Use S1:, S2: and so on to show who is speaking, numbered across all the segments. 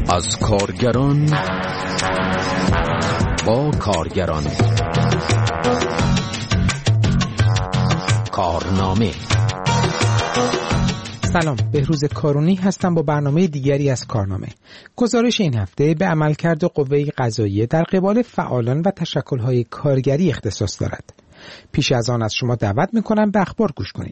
S1: از کارگران با کارگران. کارنامه.
S2: سلام، بهروز کارونی هستم با برنامه دیگری از کارنامه. گزارش این هفته به عملکرد قوه قضاییه در قبال فعالان و تشکل‌های کارگری اختصاص دارد. پیش از آن از شما دعوت می‌کنم به اخبار گوش کنید.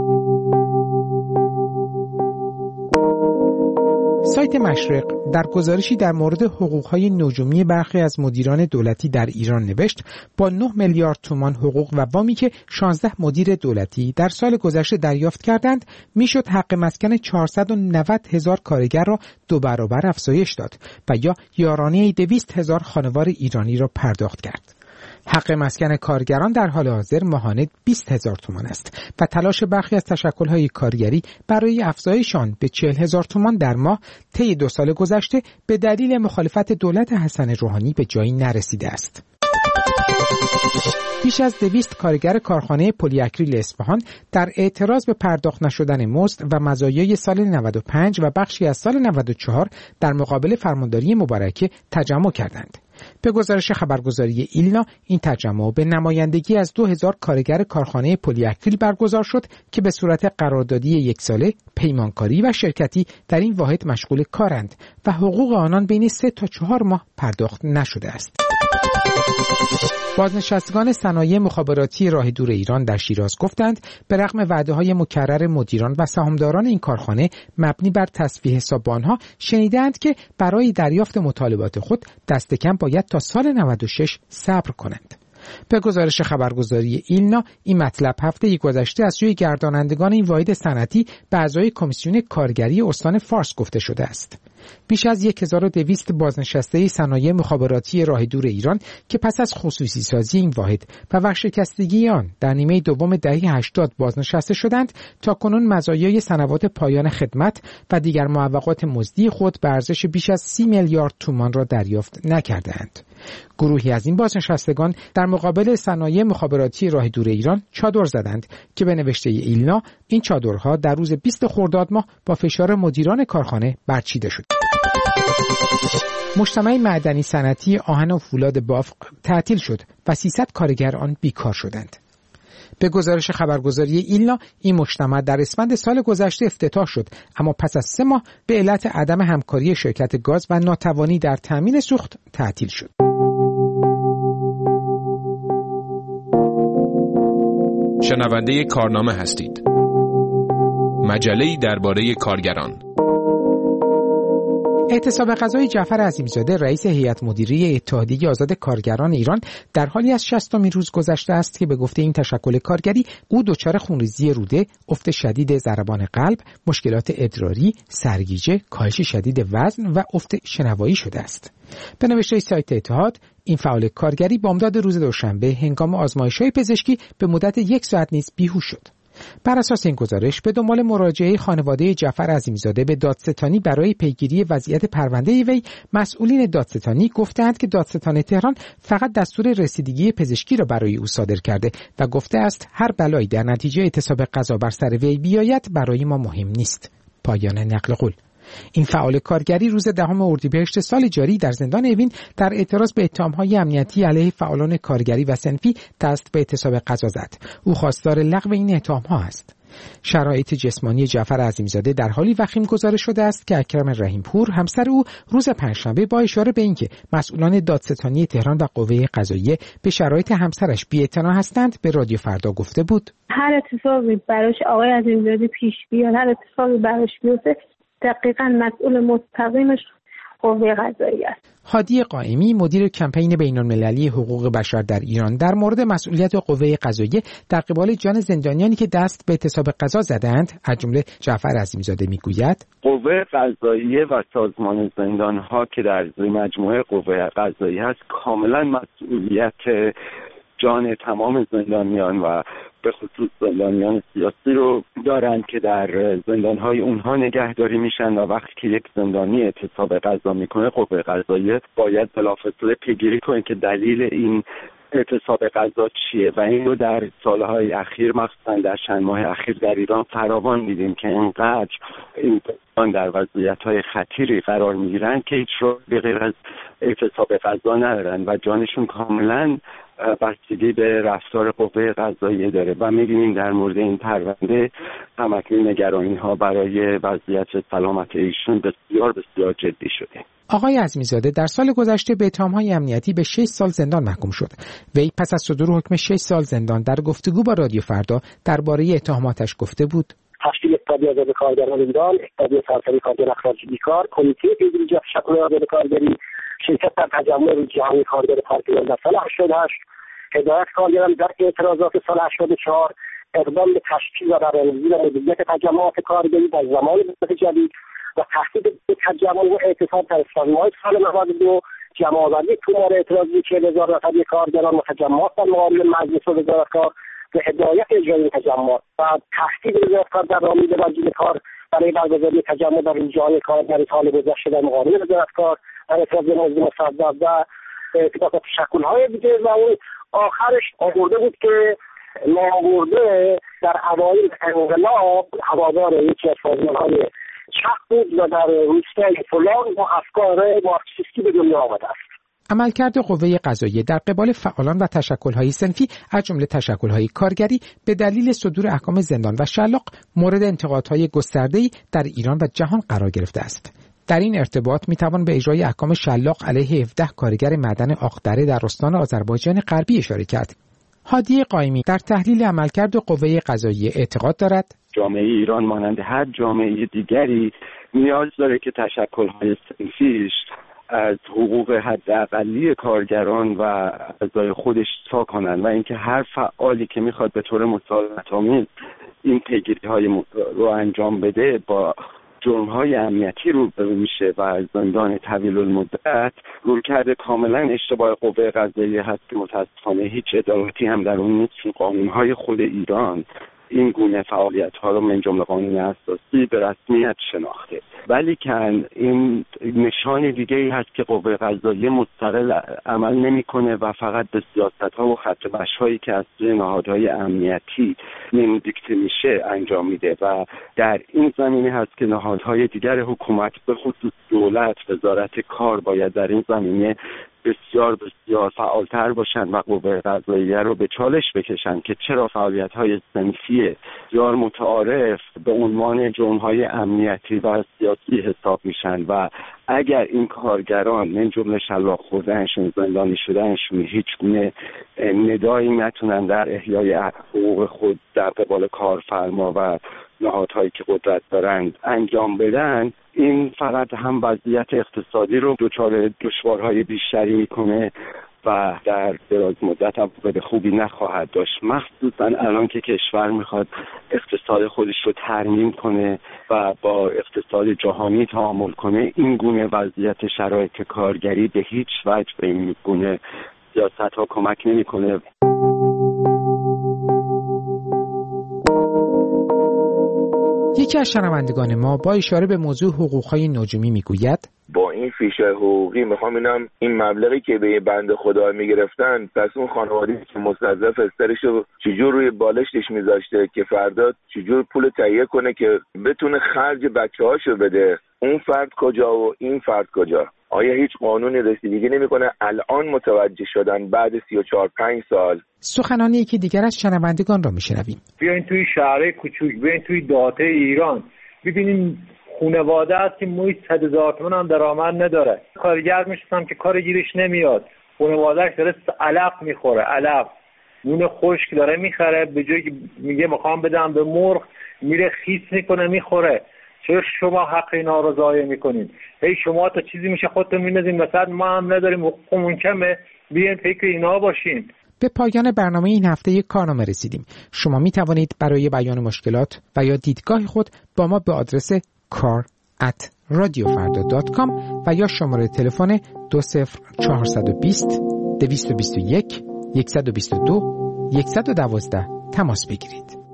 S2: سایت مشرق در گزارشی در مورد حقوق‌های نجومی برخی از مدیران دولتی در ایران نوشت با 9 میلیارد تومان حقوق و وامی که 16 مدیر دولتی در سال گذشته دریافت کردند، میشد حق مسکن 490 هزار کارگر را 2 برابر افزایش داد و یا یارانه 200 هزار خانوار ایرانی را پرداخت کرد. حق مسکن کارگران در حال حاضر ماهانه 20 هزار تومان است و تلاش برخی از تشکل‌های کارگری برای افزایش آن به 40 هزار تومان در ماه طی 2 سال گذشته به دلیل مخالفت دولت حسن روحانی به جایی نرسیده است. بیش از 200 کارگر کارخانه پلی‌اکریل اصفهان در اعتراض به پرداخت نشدن مزد و مزایای سال 95 و بخشی از سال 94 در مقابل فرمانداری مبارکه تجمع کردند. به گزارش خبرگزاری ایلنا، این تجمع به نمایندگی از 2000 کارگر کارخانه پلی‌اکریل برگزار شد که به صورت قراردادی 1 ساله، پیمانکاری و شرکتی در این واحد مشغول کارند و حقوق آنان بین 3 تا 4 ماه پرداخت نشده است. بازنشستگان صنایع مخابراتی راه دور ایران در شیراز گفتند به رغم وعده‌های مکرر مدیران و سهامداران این کارخانه مبنی بر تصفیه حساب آنها، شنیدند که برای دریافت مطالبات خود دست کم باید تا سال 96 صبر کنند. به گزارش خبرگزاری ایلنا، این مطلب هفته گذشته از سوی گردانندگان این واحد صنعتی به اعضای کمیسیون کارگری استان فارس گفته شده است. بیش از 1200 بازنشسته صنایع مخابراتی راه دور ایران که پس از خصوصی سازی این واحد و ورشکستگی آن در نیمه دوم دهه 80 بازنشسته شدند، تا کنون مزایای سنوات پایان خدمت و دیگر معوقات مزدی خود به ارزش بیش از 30 میلیارد تومان را دریافت نکردند. گروهی از این بازنشستگان در مقابل صنایع مخابراتی راه دور ایران چادر زدند که به نوشته ایلنا این چادرها در روز 20 خرداد ماه با فشار مدیران کارخانه برچیده شد. مجتمع معدنی صنعتی آهن و فولاد بافق تعطیل شد و 300 کارگر آن بیکار شدند. به گزارش خبرگزاری ایلنا، این مجتمع در اسفند سال گذشته افتتاح شد، اما پس از 3 ماه به علت عدم همکاری شرکت گاز و ناتوانی در تامین سوخت تعطیل شد.
S3: شنونده کارنامه هستید. مجله‌ای درباره کارگران.
S2: اعتصاب غذای جعفر عظیم‌زاده رئیس هیئت مدیره اتحادیه آزاد کارگران ایران در حالی از 60مین روز گذشته است که به گفته این تشکل کارگری او دچار خونریزی روده، افت شدید ضربان قلب، مشکلات ادراری، سرگیجه، کاهش شدید وزن و افت شنوایی شده است. به نوشته سایت اتحاد، این فعال کارگری بامداد روز دوشنبه هنگام آزمایش‌های پزشکی به مدت 1 ساعت نیز بیهوش شد. بر اساس این گزارش، به دنبال مراجعه خانواده جعفر عظیم‌زاده به دادستانی برای پیگیری وضعیت پرونده وی، مسئولین دادستانی گفتند که دادستان تهران فقط دستور رسیدگی پزشکی را برای او صادر کرده و گفته است هر بلایی در نتیجه اعتصاب غذا بر سر وی بیاید برای ما مهم نیست. پایان نقل قول. این فعال کارگری روز 10 اردیبهشت سال جاری در زندان اوین در اعتراض به اتهام‌های امنیتی علیه فعالان کارگری و صنفی دست به اعتصاب غذا زد. او خواستار لغو این اتهام‌ها است. شرایط جسمانی جعفر عظیم‌زاده در حالی وخیم گزارش شده است که اکرم رحیم‌پور همسر او روز پنجشنبه با اشاره به اینکه مسئولان دادستانی تهران و قوه قضاییه به شرایط همسرش بی‌اعتنا هستند به رادیو فردا گفته بود:
S4: هر اتفاقی براش آقای عظیم‌زاده پیش بیاد، هر اتفاقی براش بیفته، دقیقاً مسئول مستقیمش قوه قضاییه است.
S2: هادی قائمی، مدیر کمپین بین‌المللی حقوق بشر در ایران، در مورد مسئولیت قوه قضاییه در قبال جان زندانیانی که دست به اعتصاب غذا زدند، از جمله جعفر عظیم‌زاده، میگوید:
S5: قوه قضاییه و سازمان زندان‌ها که در مجموعه قوه قضاییه است، کاملا مسئولیت جان تمام زندانیان و به خصوص زندانیان سیاسی رو دارند که در زندانهای اونها نگهداری میشن و وقتی که یک زندانی اعتصاب غذا میکنه، قوه قضاییه باید بلافاصله پیگیری کنه که دلیل این اعتصاب غذا چیه و این رو در سالهای اخیر مخصوصا در چند ماه اخیر در ایران فراوان دیدیم که اینقدر این در وضعیت‌های خطیری قرار می‌گیرن که هیچ رو به غیر از اعتصاب غذا ندارن و جانشون کاملا بستگی به رفتار قوه قضاییه داره و می‌بینیم در مورد این پرونده همکنون نگرانی‌ها برای وضعیت سلامت ایشون بسیار بسیار جدی شده.
S2: آقای عظمی‌زاده در سال گذشته به اتهام‌های امنیتی به 6 سال زندان محکوم شد. وی پس از صدور حکم 6 سال زندان در گفتگو با رادیو فردا درباره اتهاماتش گفته بود:
S6: تشکیل اتحادیه آزاد کارگران ایران، اتحادیه سراسری کارگر اخراج بیکار، کمیته پیگیری تشکل آزاد کارگری، شرکت در تجمع روز جهانی کارگر پارتیان در سال 88، هدایت کارگران در اعتراضات سال 84، اقدام به تشکیل و برنامه‌ریزی و مدیریت تجمعات کارگری در زمان دولت جدید و تهدید به تجمع و اعتصاب در اسفند سال 92، جمع‌آوری تومار اعتراضی 40,000 نفری کارگران و تجمعات در مقابل مجلس وزارت کار به هدایت اجرای تجمعات و تهدید وزارت کار در رامی وزیر کار برای برگزاری تجمع در روز جهانی کارگر سال گذشته در مقابل وزارت کار در اعتراض موضوع مصدق و اتفاق تشکل‌های دیگه و اون آخرش آورده بود که ناآورده در اوایل انقلاب هوادار یکی از سازمان‌های چپ بود و در روستای فلان با افکار مارکسیستی به دنیا آمده است.
S2: عملکرد قوه قضاییه در قبال فعالان و تشکل‌های صنفی از جمله تشکل‌های کارگری به دلیل صدور احکام زندان و شلاق مورد انتقادهای گسترده‌ای در ایران و جهان قرار گرفته است. در این ارتباط میتوان به اجرای احکام شلاق علیه 17 کارگر معدن آقدره در استان آذربایجان غربی اشاره کرد. هادی قائمی در تحلیل عملکرد قوه قضاییه اعتقاد دارد
S5: جامعه ایران مانند هر جامعه دیگری نیاز داره که تشکل‌های صنفیش از حقوق حداقلی کارگران و اعضای خودش دفاع کنند و اینکه هر فعالی که میخواد به طور مسالمت‌آمیز این پیگیری‌های رو انجام بده با جرم‌های امنیتی روبرو میشه و زندان طویل المدت رویکرد کاملا اشتباه قوه قضاییه هست که متاسفانه هیچ ادارتی هم در اون نیست. قانون‌های خود ایران این گونه فعالیت‌ها رو من جمله قانون اساسی به رسمیت شناخته، ولی که این نشان دیگه‌ای هست که قوه قضاییه مستقل عمل نمی‌کنه و فقط به سیاست‌ها و خط مشی‌هایی که از نهادهای امنیتی دیکته میشه انجام میده و در این زمینه هست که نهادهای دیگر حکومت به خصوص دولت، وزارت کار باید در این زمینه بسیار بسیار فعالتر باشن و قوه قضاییه رو به چالش بکشن که چرا فعالیت‌های صنفی بسیار متعارف به عنوان جرم‌های امنیتی و سیاسی حساب میشن و اگر این کارگران من جمله شلاق خوردنشون، زندانی شدنشون هیچ گونه ندایی نتونن در احیای حقوق خود در قبال کارفرما و نهادهایی که قدرت دارند انجام بدن، این فقط هم وضعیت اقتصادی رو دچار دشوارهای بیشتری میکنه و در دراز مدت هم به خوبی نخواهد داشت، مخصوصا الان که کشور میخواد اقتصاد خودش رو ترمیم کنه و با اقتصاد جهانی تعامل کنه. این گونه وضعیت شرایط کارگری به هیچ وجه به این گونه سیاست‌ها کمک نمیکنه.
S2: یکی از شنوندگان ما با اشاره به موضوع حقوق‌های نجومی میگوید
S7: با این فیش حقوقی میخوام اینم این مبلغی که به بنده خدا میگرفتن پس اون خانواده‌ای که مستضعف استرشو چجور روی بالشتش میذاشته که فردا چجور پول تهیه کنه که بتونه خرج بچه‌هاشو بده، اون فرد کجا و این فرد کجا؟ آیا هیچ قانونی رسیدگی نمیکنه؟ الان متوجه شدن بعد 34-5 سال.
S2: سخنانی که دیگر از شنوندگان را میشنویم.
S8: بیاین توی شهرهای کوچوک، بیاین توی دهات ایران، ببینین خانواده است که محیط 100,000 تومان هم درآمد نداره، کارگر میشم که کار گیرش نمیاد، خانواده‌اش داره علف میخوره، علف نون خشک داره میخره، به جایی که میگه میخوام بدم به مرغ میره خیس میکنه میخوره. چرا شما حق اینا رو ضایع میکنین؟ شما تا چیزی میشه خودتون میندازین مثلا ما هم نداریم حقوقمون کمه، بیاین فکر اینا باشین.
S2: به پایان برنامه این هفته یک کارنامه رسیدیم. شما می توانید برای بیان مشکلات و یا دیدگاه خود با ما به آدرس kar@radiofarda.com و یا شماره تلفن 20420 221 122 112 تماس بگیرید.